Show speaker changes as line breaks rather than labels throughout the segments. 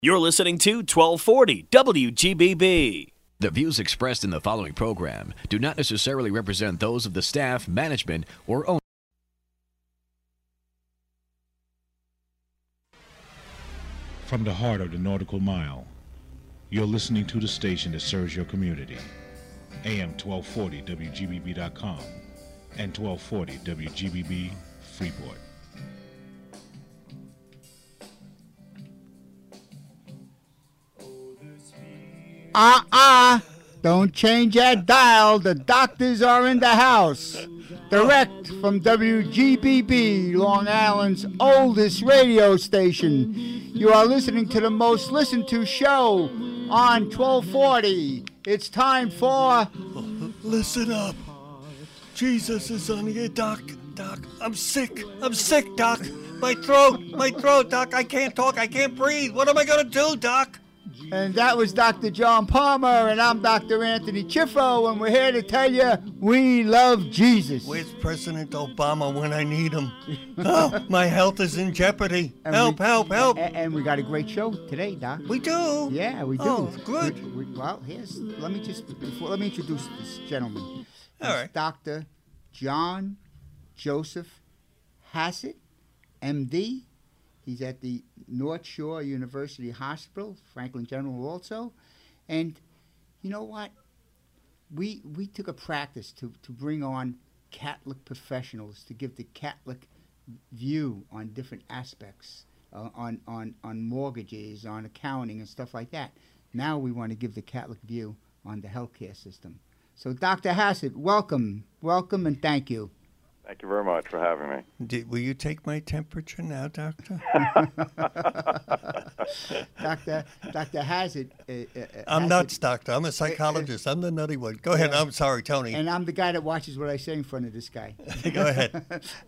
You're listening to 1240 WGBB.
The views expressed in the following program do not necessarily represent those of the staff, management, or owners.
From the heart of the Nautical Mile, you're listening to the station that serves your community. AM 1240 WGBB.com and 1240 WGBB Freeport.
Don't change that dial. The doctors are in the house. Direct from WGBB, Long Island's oldest radio station. You are listening to the most listened to show on 1240. It's time for...
Listen up. Jesus is on here, Doc. Doc, I'm sick, Doc. My throat, Doc. I can't talk, I can't breathe. What am I going to do, Doc?
And that was Dr. John Palmer, and I'm Dr. Anthony Chiffo, and we're here to tell you we love Jesus.
Where's President Obama when I need him? Oh, my health is in jeopardy. Help.
And we got a great show today, Doc.
We do?
Yeah, we do.
Oh, good.
Well, let me introduce this gentleman.
All right.
Dr. John Joseph Hassett, M.D., He's at the North Shore University Hospital, Franklin General also. And you know what? We took a practice to bring on Catholic professionals to give the Catholic view on different aspects, on mortgages, on accounting and stuff like that. Now we want to give the Catholic view on the healthcare system. So Dr. Hassett, welcome, and thank you.
Thank you very much for having me.
Will you take my temperature now, Doctor?
Dr. Hassett.
I'm nuts, Doctor. I'm a psychologist. I'm the nutty one. Go ahead. I'm sorry, Tony.
And I'm the guy that watches what I say in front of this guy.
Go ahead.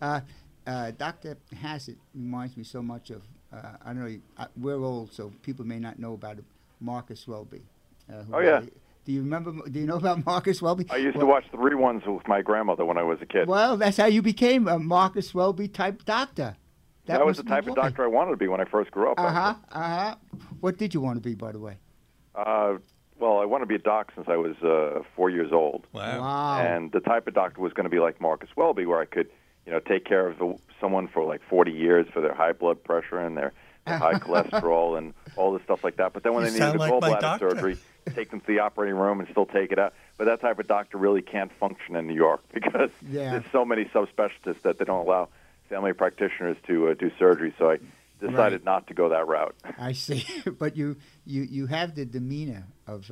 Dr. Hassett reminds me so much of, I don't know, we're old, so people may not know about Marcus Welby.
Oh, yeah.
Do you know about Marcus Welby?
I used to watch the reruns with my grandmother when I was a kid.
Well, that's how you became a Marcus Welby type doctor.
That was the type of doctor I wanted to be when I first grew up.
What did you want to be, by the way?
Well, I wanted to be a doc since I was 4 years old.
Wow.
And the type of doctor was going to be like Marcus Welby, where I could, take care of someone for like 40 years for their high blood pressure and their high cholesterol and all this stuff like that. But then when they needed a gallbladder surgery, take them to the operating room and still take it out. But that type of doctor really can't function in New York because there's so many subspecialists that they don't allow family practitioners to do surgery. So I decided not to go that route.
I see. But you have the demeanor of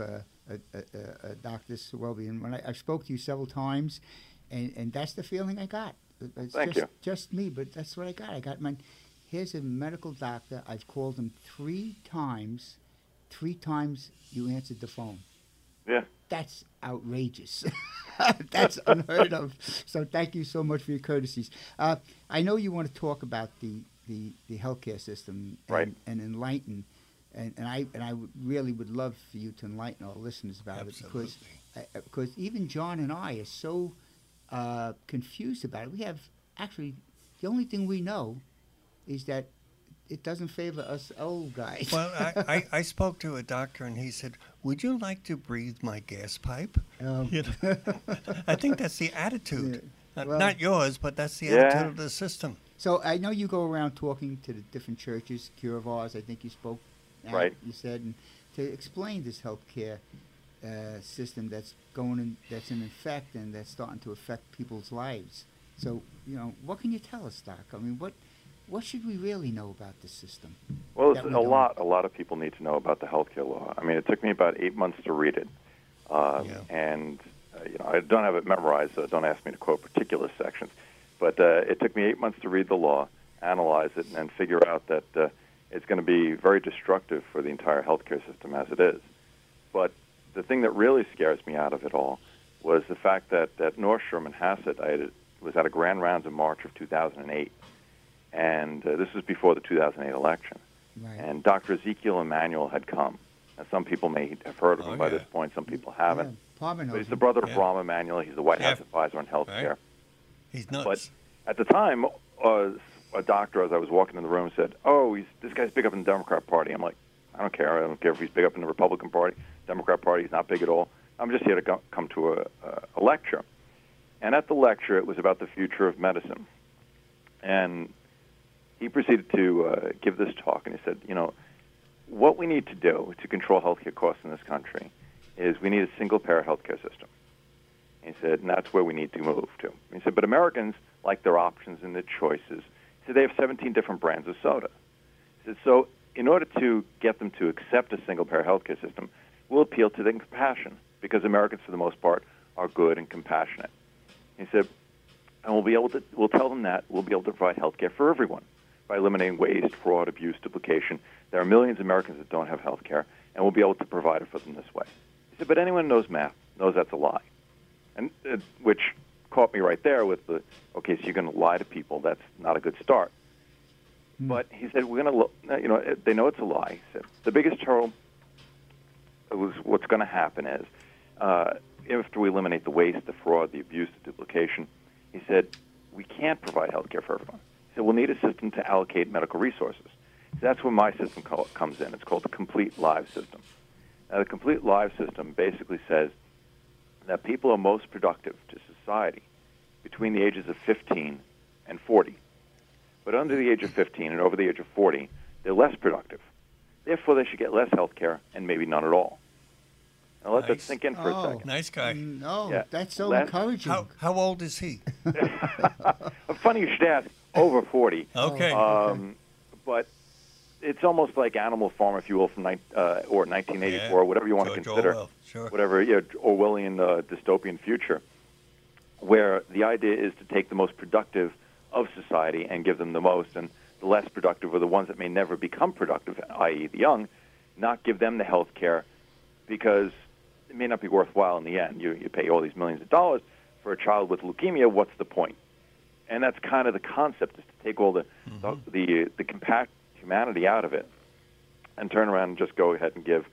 Dr. Welby. And when I spoke to you several times, and that's the feeling I got. It's
Thank you.
Just me, but that's what I got. Here's a medical doctor. I've called him 3 times. 3 times you answered the phone.
Yeah.
That's outrageous. That's unheard of. So thank you so much for your courtesies. I know you want to talk about the healthcare system and enlighten, and I really would love for you to enlighten our listeners about it because even John and I are so confused about it. We have actually the only thing we know is that it doesn't favor us old guys.
Well, I spoke to a doctor, and he said, would you like to breathe my gas pipe? I think that's the attitude. Not yours, but that's the attitude of the system.
So I know you go around talking to the different churches, Cure of Ours, I think you spoke.
Right.
You said, and to explain this healthcare system that's in effect and that's starting to affect people's lives. So, what can you tell us, Doc? I mean, what should we really know about this system?
Well, there's a lot of people need to know about the healthcare law. I mean, it took me about 8 months to read it. And, I don't have it memorized, so don't ask me to quote particular sections. But it took me 8 months to read the law, analyze it, and figure out that it's going to be very destructive for the entire healthcare system as it is. But the thing that really scares me out of it all was the fact that North Shore and Hassett, was at a grand rounds in March of 2008. And this was before the 2008 election.
Right.
And Dr. Ezekiel Emanuel had come. Now, some people may have heard of him by this point. Some people haven't.
Yeah, Palmer knows
but he's the
him.
brother of Rahm Emanuel. He's the White House advisor on health care.
He's nuts.
But at the time, a doctor, as I was walking in the room, said, this guy's big up in the Democrat Party. I'm like, I don't care. I don't care if he's big up in the Republican Party, Democrat Party. He's not big at all. I'm just here to come to a lecture. And at the lecture, it was about the future of medicine. And he proceeded to give this talk, and he said, what we need to do to control healthcare costs in this country is we need a single-payer healthcare system. He said, and that's where we need to move to. He said, but Americans like their options and their choices. He said, they have 17 different brands of soda. He said, so in order to get them to accept a single-payer healthcare system, we'll appeal to their compassion, because Americans, for the most part, are good and compassionate. He said, and we'll tell them that we'll be able to provide health care for everyone by eliminating waste, fraud, abuse, duplication. There are millions of Americans that don't have health care, and we'll be able to provide it for them this way. He said, but anyone who knows math knows that's a lie, and which caught me right there with the, okay, so you're going to lie to people. That's not a good start. But he said, we're going to, they know it's a lie. He said, the biggest hurdle was what's going to happen is, after we eliminate the waste, the fraud, the abuse, the duplication, he said, we can't provide health care for everyone. He said, we'll need a system to allocate medical resources. So that's where my system comes in. It's called the Complete Lives System. Now, the Complete Lives System basically says that people are most productive to society between the ages of 15 and 40. But under the age of 15 and over the age of 40, they're less productive. Therefore, they should get less health care and maybe none at all. Now, let that sink in for a second.
Nice guy.
No,
Yeah.
that's so encouraging.
How old is he?
Funny you should ask. Over 40.
Okay.
But it's almost like Animal Farm, if you will, from or 1984, whatever you want to
George
consider.
Orwell, sure.
Whatever, Orwellian dystopian future, where the idea is to take the most productive of society and give them the most, and the less productive, or the ones that may never become productive, i.e. the young, not give them the health care because it may not be worthwhile in the end. You pay all these millions of dollars for a child with leukemia. What's the point? And that's kind of the concept, is to take all the compact humanity out of it and turn around and just go ahead and give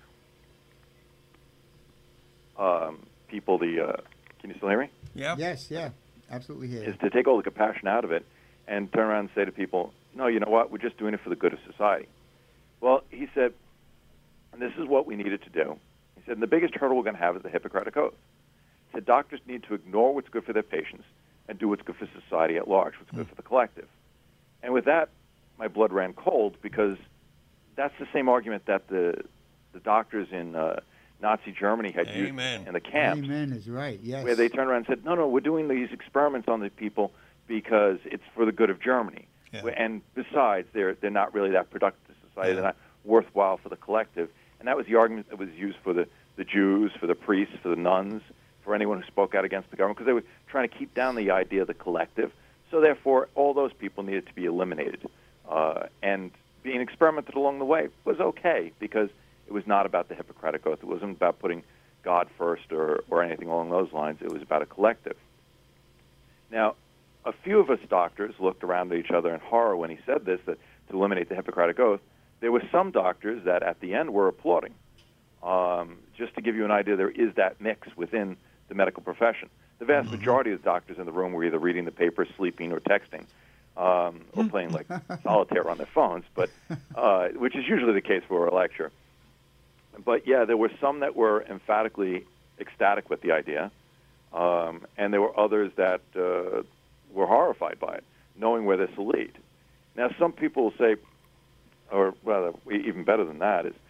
people the can you still hear me?
Yeah.
Yes, yeah, absolutely here.
Is to take all the compassion out of it and turn around and say to people, no, you know what, we're just doing it for the good of society. Well, he said, and this is what we needed to do. He said, and the biggest hurdle we're going to have is the Hippocratic Oath. He said, doctors need to ignore what's good for their patients and do what's good for society at large, what's good for the collective. And with that, my blood ran cold, because that's the same argument that the doctors in Nazi Germany had used in the camps.
Amen is right, yes.
Where they turned around and said, no, we're doing these experiments on the people because it's for the good of Germany. Yeah. And besides, they're not really that productive to society. Yeah. They're not worthwhile for the collective. And that was the argument that was used for the Jews, for the priests, for the nuns, for anyone who spoke out against the government, because they were trying to keep down the idea of the collective. So therefore, all those people needed to be eliminated. And being experimented along the way was okay, because it was not about the Hippocratic Oath. It wasn't about putting God first or anything along those lines. It was about a collective. Now, a few of us doctors looked around at each other in horror when he said this, that to eliminate the Hippocratic Oath. There were some doctors that at the end were applauding. Just to give you an idea, there is that mix within the medical profession. The vast majority of the doctors in the room were either reading the paper, sleeping, or texting, or playing like solitaire on their phones, but which is usually the case for a lecture. But yeah, there were some that were emphatically ecstatic with the idea, and there were others that were horrified by it, knowing where this will lead. Now, some people will say, or rather, even better than that, is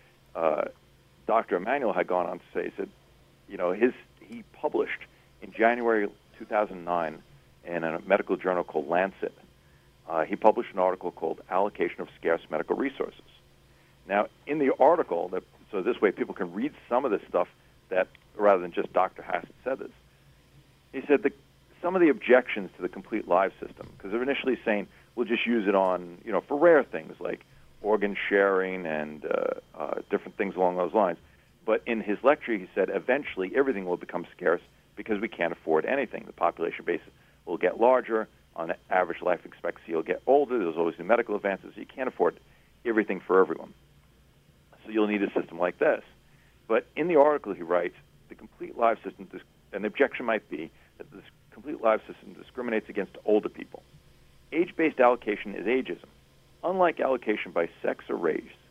Dr. Emanuel had gone on to say, he said, he published in January 2009 in a medical journal called Lancet. He published an article called Allocation of Scarce Medical Resources. Now, in the article, so this way people can read some of this stuff that, rather than just Dr. Hassett said this, he said that some of the objections to the Complete Lives System, because they're initially saying we'll just use it on, for rare things like organ sharing and different things along those lines. But in his lecture, he said eventually everything will become scarce because we can't afford anything. The population base will get larger. On average life expectancy, you'll get older. There's always new medical advances. You can't afford everything for everyone. So you'll need a system like this. But in the article, he writes, the Complete Lives System, an objection might be that this Complete Lives System discriminates against older people. Age-based allocation is ageism. Unlike allocation by sex or race,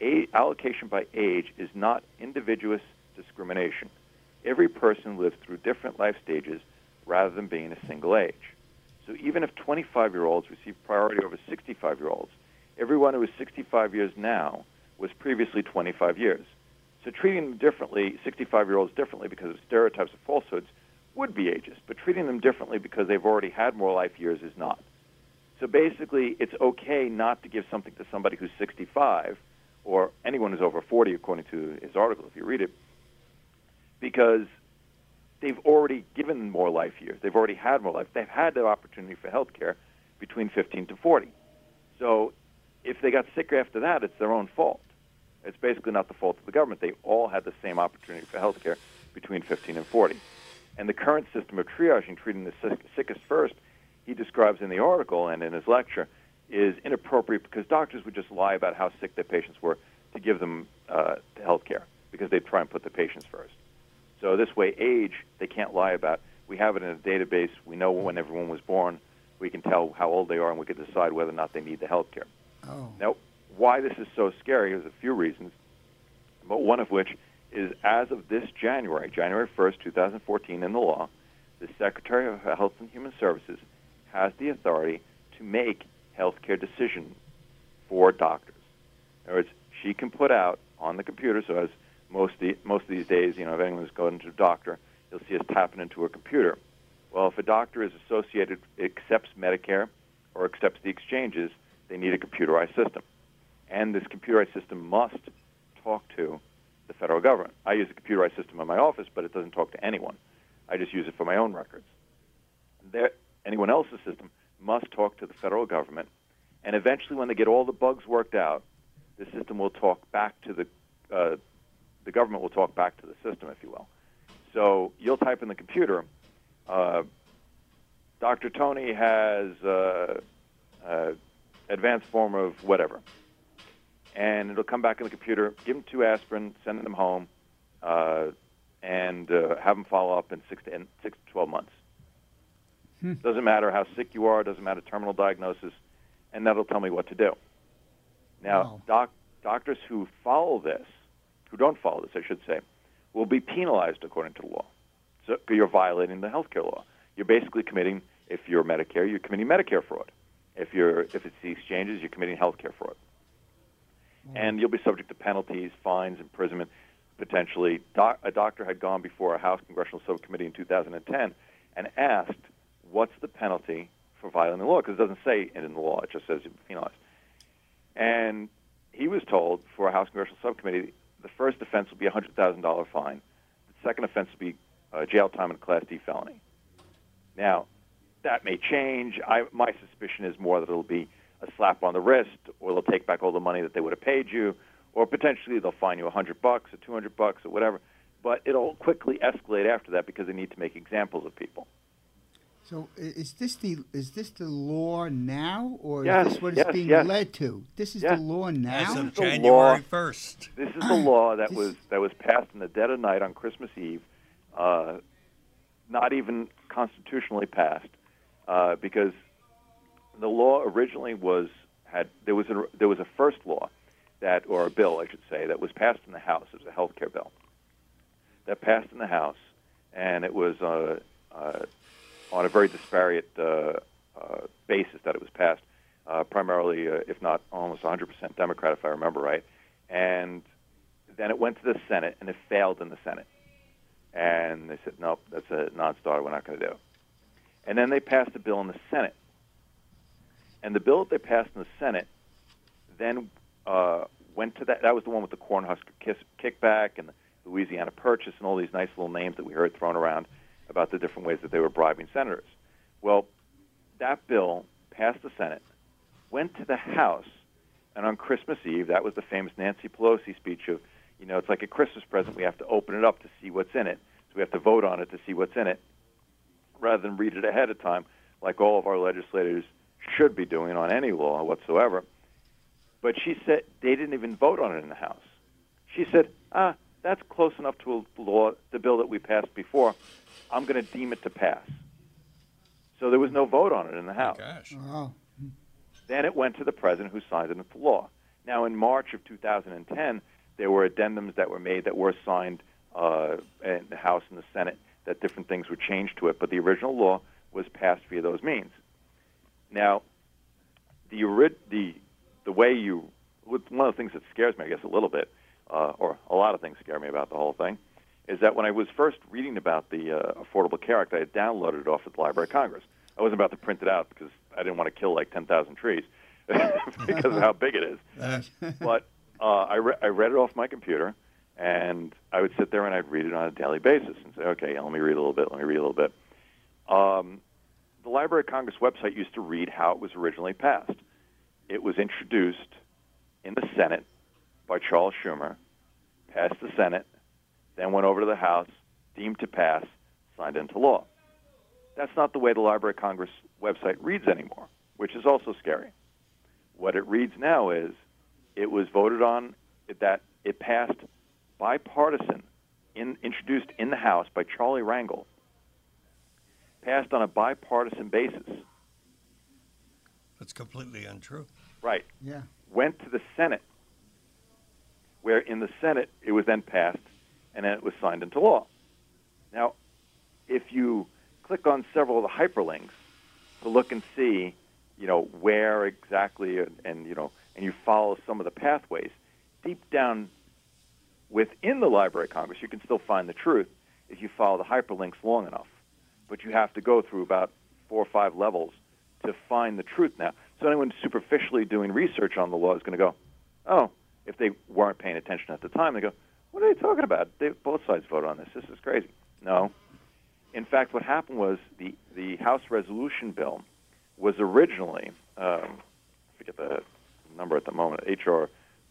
allocation by age is not individuous discrimination. Every person lives through different life stages rather than being a single age. So even if 25-year-olds receive priority over 65-year-olds, everyone who is 65 years now was previously 25 years. So treating them differently, 65-year-olds differently because of stereotypes or falsehoods, would be ageist, but treating them differently because they've already had more life years is not. So basically, it's okay not to give something to somebody who's 65 or anyone who's over 40, according to his article, if you read it, because they've already given more life years. They've already had more life. They've had the opportunity for health care between 15 to 40. So if they got sicker after that, it's their own fault. It's basically not the fault of the government. They all had the same opportunity for health care between 15 and 40. And the current system of triaging, treating the sickest first, he describes in the article and in his lecture, is inappropriate because doctors would just lie about how sick their patients were to give them health care because they'd try and put the patients first. So this way, age, they can't lie about. We have it in a database. We know when everyone was born. We can tell how old they are, and we can decide whether or not they need the health care.
Oh.
Now, why this is so scary, there's a few reasons, but one of which is as of this January 1st, 2014, in the law, the Secretary of Health and Human Services has the authority to make health care decisions for doctors. In other words, she can put out on the computer, so as most of these days, if anyone's going to a doctor, you'll see us tapping into a computer. Well, if a doctor is associated, accepts Medicare or accepts the exchanges, they need a computerized system. And this computerized system must talk to the federal government. I use a computerized system in my office, but it doesn't talk to anyone. I just use it for my own records. Anyone else's system must talk to the federal government, and eventually when they get all the bugs worked out, the system will talk back to the government will talk back to the system, if you will. So you'll type in the computer, Dr. Tony has advanced form of whatever. And it'll come back in the computer, give them 2 aspirin, send them home, and have them follow up in 6 to 12 months. Doesn't matter how sick you are, doesn't matter terminal diagnosis, and that'll tell me what to do. Now, doctors who follow this, who don't follow this, I should say, will be penalized according to the law. So you're violating the health care law. You're basically committing, if you're Medicare, you're committing Medicare fraud. If it's the exchanges, you're committing health care fraud. And you'll be subject to penalties, fines, imprisonment, potentially. A doctor had gone before a House Congressional Subcommittee in 2010 and asked, what's the penalty for violating the law? Because it doesn't say it in the law. It just says you're penalized. And he was told for a House Congressional Subcommittee, the first offense will be a $100,000 fine. The second offense will be jail time and a Class D felony. Now, that may change. My suspicion is more that it'll be a slap on the wrist, or they'll take back all the money that they would have paid you, or potentially they'll fine you $100 or $200 or whatever. But it'll quickly escalate after that because they need to make examples of people.
So is this the law now, or
Yes,
is this what it's being led to? This is the law now.
As of
This is the
January
law.
1st.
This is the law that was passed in the dead of night on Christmas Eve, not even constitutionally passed, because the law originally there was a first law or a bill, I should say, that was passed in the House. It was a health care bill that passed in the House, and it was on a very disparate basis that it was passed, primarily, if not almost 100% Democrat, if I remember right. And then it went to the Senate, and it failed in the Senate. And they said, nope, that's a non-starter, we're not going to do it. And then they passed a bill in the Senate. And the bill that they passed in the Senate then went to that was the one with the Cornhusker kickback and the Louisiana Purchase and all these nice little names that we heard thrown around about the different ways that they were bribing senators. Well, that bill passed the Senate, went to the House, and on Christmas Eve, that was the famous Nancy Pelosi speech of, it's like a Christmas present. We have to open it up to see what's in it. So we have to vote on it to see what's in it, rather than read it ahead of time, like all of our legislators should be doing on any law whatsoever. But she said they didn't even vote on it in the House. She said, that's close enough to a law, the bill that we passed before. I'm going to deem it to pass. So there was no vote on it in the House.
Gosh.
Oh.
Then it went to the president who signed it into law. Now, in March of 2010, there were addendums that were made that were signed in the House and the Senate that different things were changed to it, but the original law was passed via those means. Now, the way you, one of the things that scares me, I guess, a little bit, or a lot of things scare me about the whole thing, is that when I was first reading about the Affordable Care Act, I had downloaded it off at the Library of Congress. I wasn't about to print it out because I didn't want to kill like 10,000 trees because of how big it is. But I read it off my computer, and I would sit there and I'd read it on a daily basis and say, okay, let me read a little bit, let me read a little bit. The Library of Congress website used to read how it was originally passed. It was introduced in the Senate by Charles Schumer, passed the Senate, then went over to the House, deemed to pass, signed into law. That's not the way the Library of Congress website reads anymore, which is also scary. What it reads now is it was voted on, that it passed bipartisan, introduced in the House by Charlie Rangel, passed on a bipartisan basis.
That's completely untrue.
Right.
Yeah.
Went to the Senate, where in the Senate it was then passed, and then it was signed into law. Now, if you click on several of the hyperlinks to look and see, where exactly, and you follow some of the pathways, deep down within the Library of Congress, you can still find the truth if you follow the hyperlinks long enough. But you have to go through about 4 or 5 levels to find the truth now. So anyone superficially doing research on the law is going to go, oh, if they weren't paying attention at the time, they go, what are they talking about? Both sides voted on this. This is crazy. No. In fact, what happened was the House resolution bill was originally, I forget the number at the moment, H.R.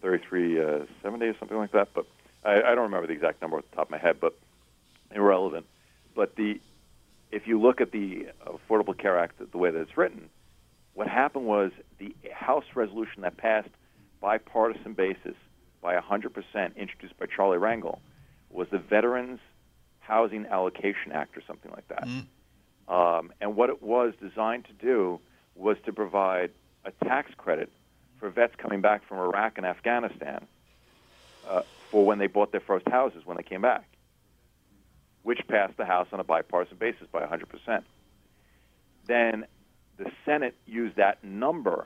3370 or something like that, but I don't remember the exact number at the top of my head, but irrelevant. But if you look at the Affordable Care Act, the way that it's written, what happened was the House resolution that passed bipartisan basis by 100%, introduced by Charlie Rangel, was the Veterans Housing Allocation Act or something like that. And what it was designed to do was to provide a tax credit for vets coming back from Iraq and Afghanistan for when they bought their first houses when they came back, which passed the House on a bipartisan basis by 100%. Then the Senate used that number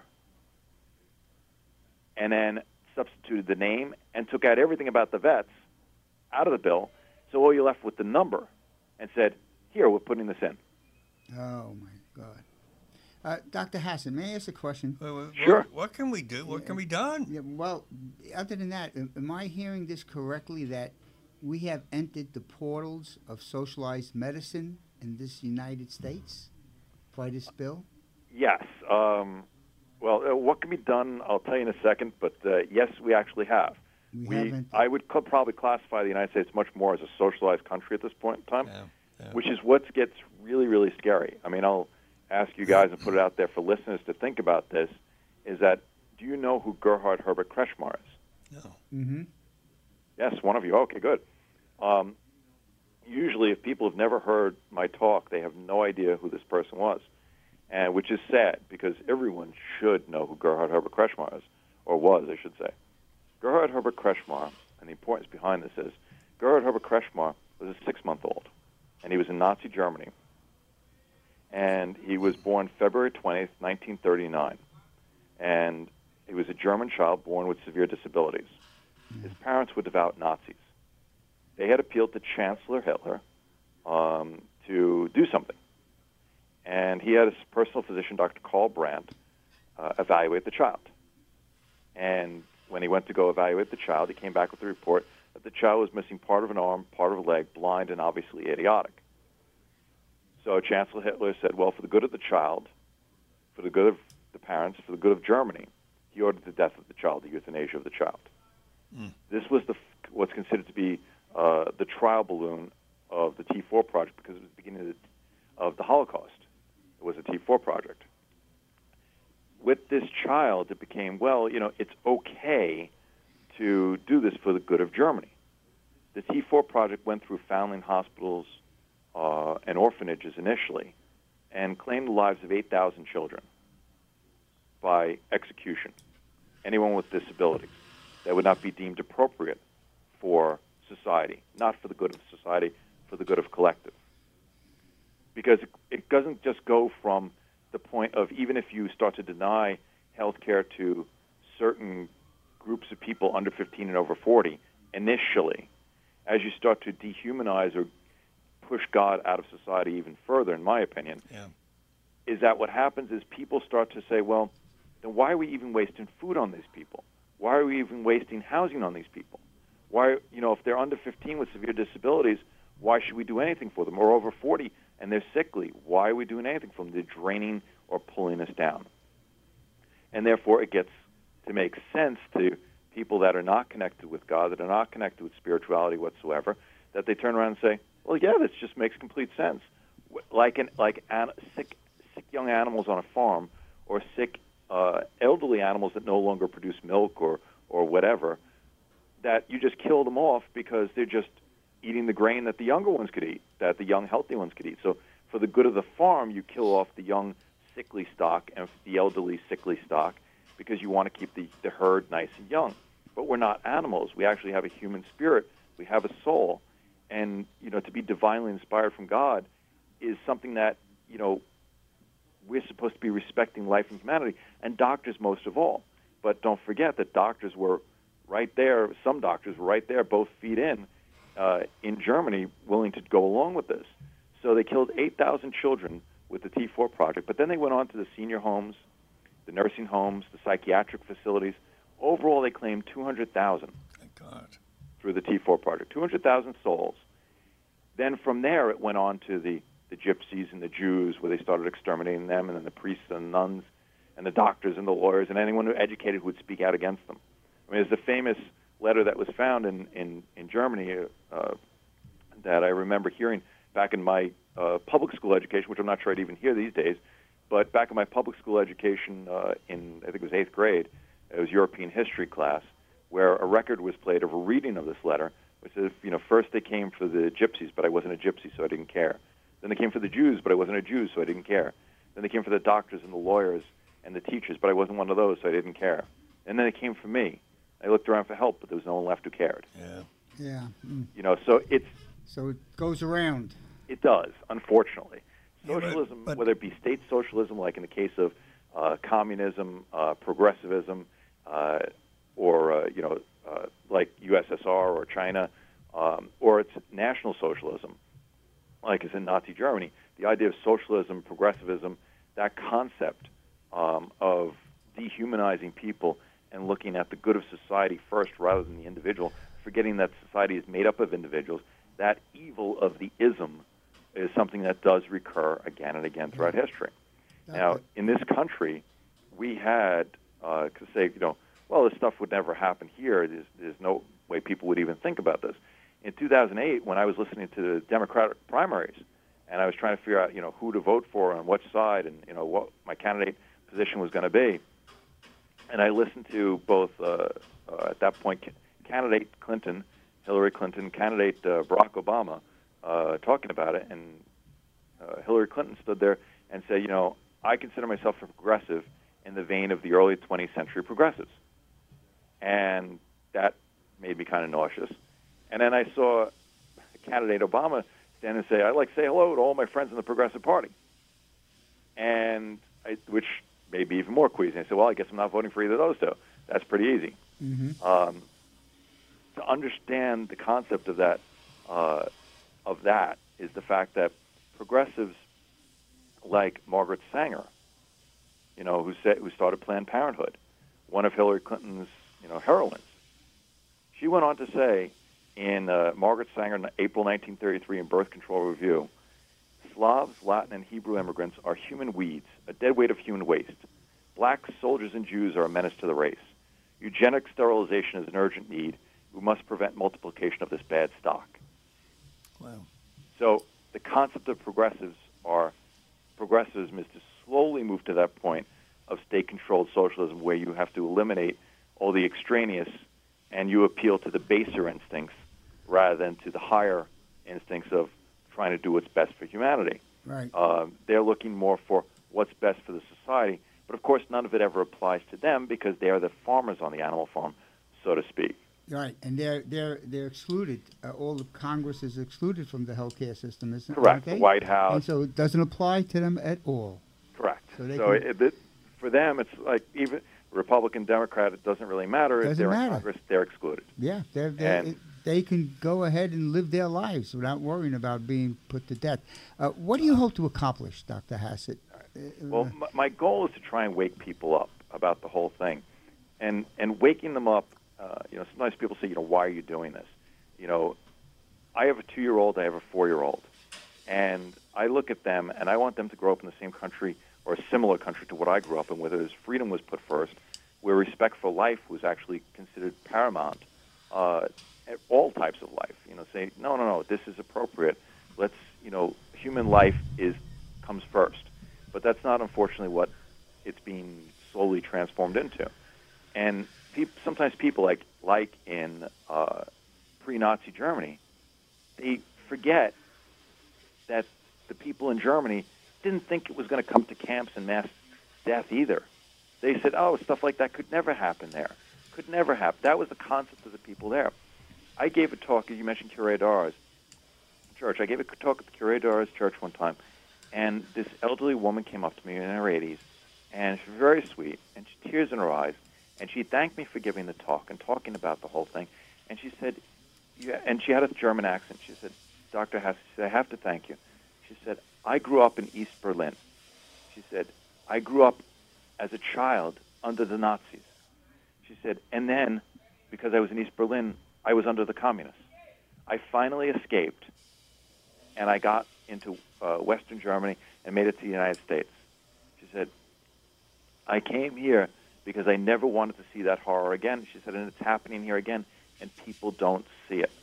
and then substituted the name and took out everything about the vets out of the bill, so all you're left with the number, and said, here, we're putting this in.
Oh, my God. Dr. Hassan, may I ask a question?
Sure.
What can we do? What can be done?
Yeah, well, other than that, am I hearing this correctly, that we have entered the portals of socialized medicine in this United States by this bill?
Yes. Well, what can be done, I'll tell you in a second, but yes, we actually have. I would probably classify the United States much more as a socialized country at this point in time, which is what gets really, really scary. I mean, I'll ask you guys and put it out there for listeners to think about this, is that, do you know who Gerhard Herbert Kretschmar is?
No.
Mm-hmm.
Yes, one of you. Okay, good. Usually, if people have never heard my talk, they have no idea who this person was, and which is sad, because everyone should know who Gerhard Herbert Kretschmar is, or was, I should say. Gerhard Herbert Kretschmar, and the importance behind this is, Gerhard Herbert Kretschmar was a 6-month-old, and he was in Nazi Germany, and he was born February 20th, 1939, and he was a German child born with severe disabilities. His parents were devout Nazis. They had appealed to Chancellor Hitler to do something, and he had his personal physician, Dr. Karl Brandt, evaluate the child. And when he went to go evaluate the child, he came back with the report that the child was missing part of an arm, part of a leg, blind, and obviously idiotic. So Chancellor Hitler said, well, for the good of the child, for the good of the parents, for the good of Germany, he ordered the death of the child, the euthanasia of the child. This was what's considered to be the trial balloon of the T4 project, because it was the beginning of the Holocaust. It was a T4 project. With this child, it became, well, it's okay to do this for the good of Germany. The T4 project went through foundling hospitals and orphanages initially and claimed the lives of 8,000 children by execution. anyone with disabilities that would not be deemed appropriate for society, not for the good of society, for the good of collective. Because it doesn't just go from the point of, even if you start to deny health care to certain groups of people under 15 and over 40, initially, as you start to dehumanize or push God out of society even further, in my opinion, is that what happens is people start to say, well, then why are we even wasting food on these people? Why are we even wasting housing on these people? Why, if they're under 15 with severe disabilities, why should we do anything for them? Or over 40 and they're sickly, why are we doing anything for them? They're draining or pulling us down. And therefore it gets to make sense to people that are not connected with God, that are not connected with spirituality whatsoever, that they turn around and say, well, yeah, this just makes complete sense. Like sick young animals on a farm, or sick elderly animals that no longer produce milk or whatever, that you just kill them off because they're just eating the grain that the younger ones could eat, that the young healthy ones could eat. So for the good of the farm, you kill off the young sickly stock and the elderly sickly stock because you want to keep the herd nice and young. But we're not animals. We actually have a human spirit. We have a soul. And, to be divinely inspired from God is something that, we're supposed to be respecting life and humanity, and doctors most of all. But don't forget that doctors were right there, some doctors were right there, both feet in Germany, willing to go along with this. So they killed 8,000 children with the T4 project, but then they went on to the senior homes, the nursing homes, the psychiatric facilities. Overall, they claimed 200,000.
Thank God.
Through the T4 project, 200,000 souls. Then from there, it went on to the gypsies and the Jews, where they started exterminating them, and then the priests and nuns and the doctors and the lawyers and anyone who educated who would speak out against them. I mean, there's the famous letter that was found in Germany that I remember hearing back in my public school education, which I'm not sure I'd even hear these days, but back in my public school education in, I think it was 8th grade, it was European history class, where a record was played of a reading of this letter, which says, first they came for the gypsies, but I wasn't a gypsy, so I didn't care. Then they came for the Jews, but I wasn't a Jew, so I didn't care. Then they came for the doctors and the lawyers and the teachers, but I wasn't one of those, so I didn't care. And then they came for me. I looked around for help, but there was no one left who cared.
Yeah.
So
it goes around.
It does, unfortunately. Socialism, whether it be state socialism, like in the case of communism, progressivism, or like USSR or China, or it's national socialism, like it's in Nazi Germany. The idea of socialism, progressivism, that concept of dehumanizing people and looking at the good of society first rather than the individual, forgetting that society is made up of individuals, that evil of the ism is something that does recur again and again throughout history. Now, in this country, we had, to say, well, this stuff would never happen here. There's no way people would even think about this. In 2008, when I was listening to the Democratic primaries, and I was trying to figure out, who to vote for on which side and, what my candidate position was going to be, and I listened to both, at that point, candidate Clinton, Hillary Clinton, candidate Barack Obama, talking about it, and Hillary Clinton stood there and said, I consider myself a progressive in the vein of the early 20th century progressives. And that made me kind of nauseous. And then I saw candidate Obama stand and say, I'd like to say hello to all my friends in the Progressive Party. And which made me even more queasy. I said, well, I guess I'm not voting for either of those two. That's pretty easy. Mm-hmm. To understand the concept of that is the fact that progressives like Margaret Sanger, who started Planned Parenthood, one of Hillary Clinton's heroines, she went on to say in Margaret Sanger, in April 1933, in Birth Control Review, Slavs, Latin, and Hebrew immigrants are human weeds, a dead weight of human waste. Blacks, soldiers, and Jews are a menace to the race. Eugenic sterilization is an urgent need. We must prevent multiplication of this bad stock.
Wow.
So the concept of progressivism is to slowly move to that point of state-controlled socialism where you have to eliminate all the extraneous and you appeal to the baser instincts rather than to the higher instincts of trying to do what's best for humanity.
Right.
They're looking more for what's best for the society, But, of course, none of it ever applies to them because they are the farmers on the animal farm, so to speak.
Right, and they're excluded. All of Congress is excluded from the healthcare system, isn't it?
Correct. The White House.
And so it doesn't apply to them at all.
Correct.
So
for them, it's like even Republican, Democrat, it doesn't really matter. If they're in Congress, they're excluded.
Yeah, they can go ahead and live their lives without worrying about being put to death. What do you hope to accomplish, Dr. Hassett?
Well, my goal is to try and wake people up about the whole thing, and waking them up. Sometimes people say, why are you doing this? I have a 2-year-old, I have a 4-year-old, and I look at them and I want them to grow up in the same country or a similar country to what I grew up in, where freedom was put first, where respect for life was actually considered paramount. All types of life, say, no, this is appropriate. Let's, human life comes first. But that's not, unfortunately, what it's being slowly transformed into. And sometimes people, like in pre-Nazi Germany, they forget that the people in Germany didn't think it was going to come to camps and mass death either. They said, stuff like that could never happen there. Could never happen. That was the concept of the people there. I gave a talk, as you mentioned, Curé d'Ars Church. I gave a talk at the Curé d'Ars Church one time, and this elderly woman came up to me in her 80s, and she was very sweet, and she had tears in her eyes, and she thanked me for giving the talk and talking about the whole thing. And she said, and she had a German accent. She said, Dr. Hassett, she said, I have to thank you. She said, I grew up in East Berlin. She said, I grew up as a child under the Nazis. She said, and then, because I was in East Berlin, I was under the communists. I finally escaped, and I got into Western Germany and made it to the United States. She said, I came here because I never wanted to see that horror again. She said, and it's happening here again, and people don't see it.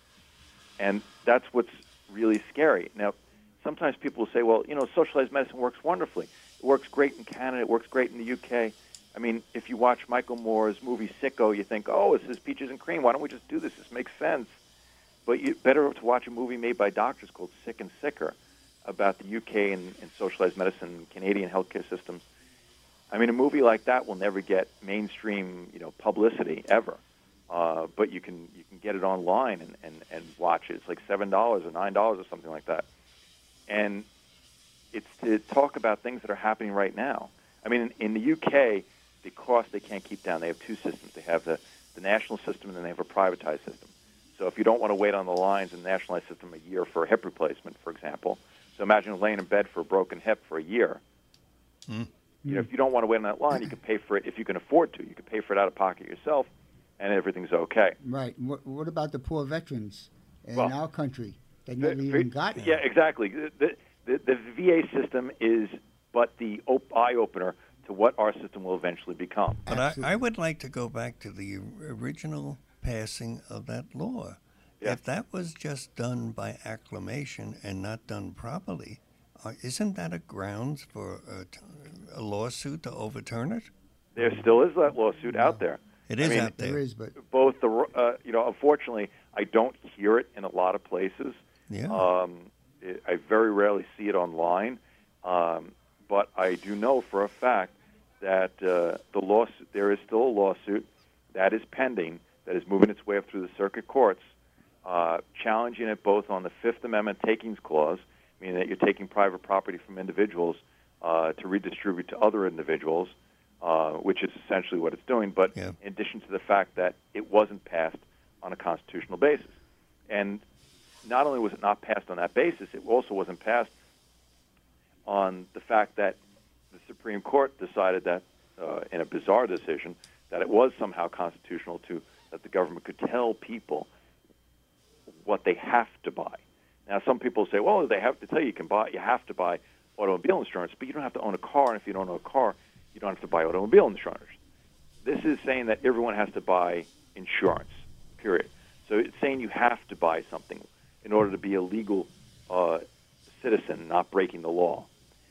And that's what's really scary. Now, sometimes people will say, well, socialized medicine works wonderfully. It works great in Canada. It works great in the UK. I mean, if you watch Michael Moore's movie Sicko, you think, this is peaches and cream. Why don't we just do this? This makes sense. But better to watch a movie made by doctors called Sick and Sicker about the UK and socialized medicine, Canadian healthcare systems. I mean, a movie like that will never get mainstream, publicity ever. But you can get it online and watch it. It's like $7 or $9 or something like that. And it's to talk about things that are happening right now. I mean, in the UK, the cost they can't keep down. They have two systems. They have the national system, and then they have a privatized system. So if you don't want to wait on the lines in the nationalized system a year for a hip replacement, for example, so imagine laying in bed for a broken hip for a year. If you don't want to wait on that line, you can pay for it if you can afford to. You can pay for it out of pocket yourself, and everything's okay.
Right. What about the poor veterans in our country that never even got it?
Yeah, exactly. The VA system is but the eye-opener to what our system will eventually become.
But I would like to go back to the original passing of that law.
Yeah.
If that was just done by acclamation and not done properly, isn't that a grounds for a lawsuit to overturn it?
There still is that lawsuit out there.
It is out there.
There is, but
both unfortunately, I don't hear it in a lot of places.
Yeah.
I very rarely see it online. But I do know for a fact that there is still a lawsuit that is pending, that is moving its way up through the circuit courts, challenging it both on the Fifth Amendment takings clause, meaning that you're taking private property from individuals to redistribute to other individuals, which is essentially what it's doing, but in addition to the fact that it wasn't passed on a constitutional basis. And not only was it not passed on that basis, it also wasn't passed on the fact that the Supreme Court decided that, in a bizarre decision, that it was somehow constitutional that the government could tell people what they have to buy. Now, some people say, well, they have to tell you you have to buy automobile insurance, but you don't have to own a car, and if you don't own a car, you don't have to buy automobile insurance. This is saying that everyone has to buy insurance, period. So it's saying you have to buy something in order to be a legal citizen, not breaking the law.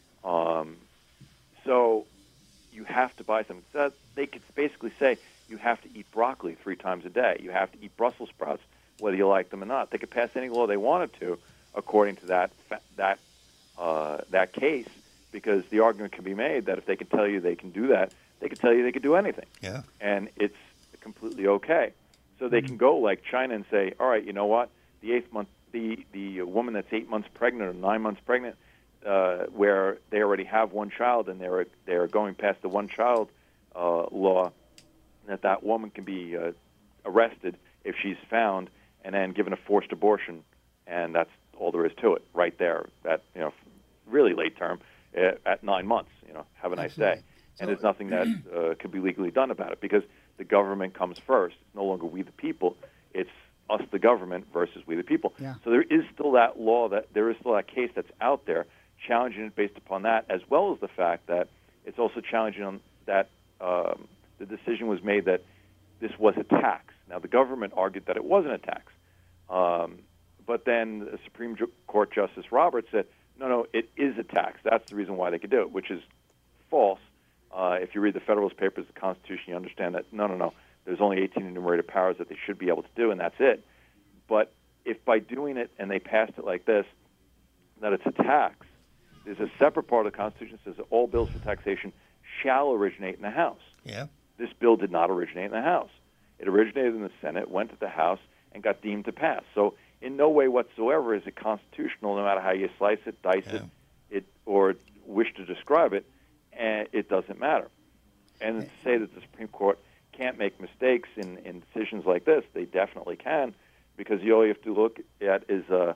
So you have to buy something. So they could basically say you have to eat broccoli 3 times a day. You have to eat Brussels sprouts, whether you like them or not. They could pass any law they wanted to, according to that case, because the argument can be made that if they can tell you they can do that, they can tell you they can do anything.
Yeah.
And it's completely okay. So they can go like China and say, all right, you know what? The woman that's 8 months pregnant or 9 months pregnant, where they already have one child and they're going past the one-child law, that woman can be arrested if she's found and then given a forced abortion, and that's all there is to it right there. That, really late term at 9 months. Have a nice day. And there's nothing that could be legally done about it because the government comes first. It's no longer we the people. It's us, the government, versus we the people.
Yeah.
So there is still that law, there is still that case that's out there challenging it based upon that, as well as the fact that it's also challenging on that the decision was made that this was a tax. Now, the government argued that it wasn't a tax. But then the Supreme Court Justice Roberts said, no, it is a tax. That's the reason why they could do it, which is false. If you read the Federalist Papers, the Constitution, you understand that, no, there's only 18 enumerated powers that they should be able to do, and that's it. But if by doing it, and they passed it like this, that it's a tax, there's a separate part of the Constitution that says that all bills for taxation shall originate in the House.
Yeah.
This bill did not originate in the House. It originated in the Senate, went to the House, and got deemed to pass. So in no way whatsoever is it constitutional, no matter how you slice it, dice it, or wish to describe it, and it doesn't matter. And to say that the Supreme Court can't make mistakes in decisions like this, they definitely can, because all you have to look at is the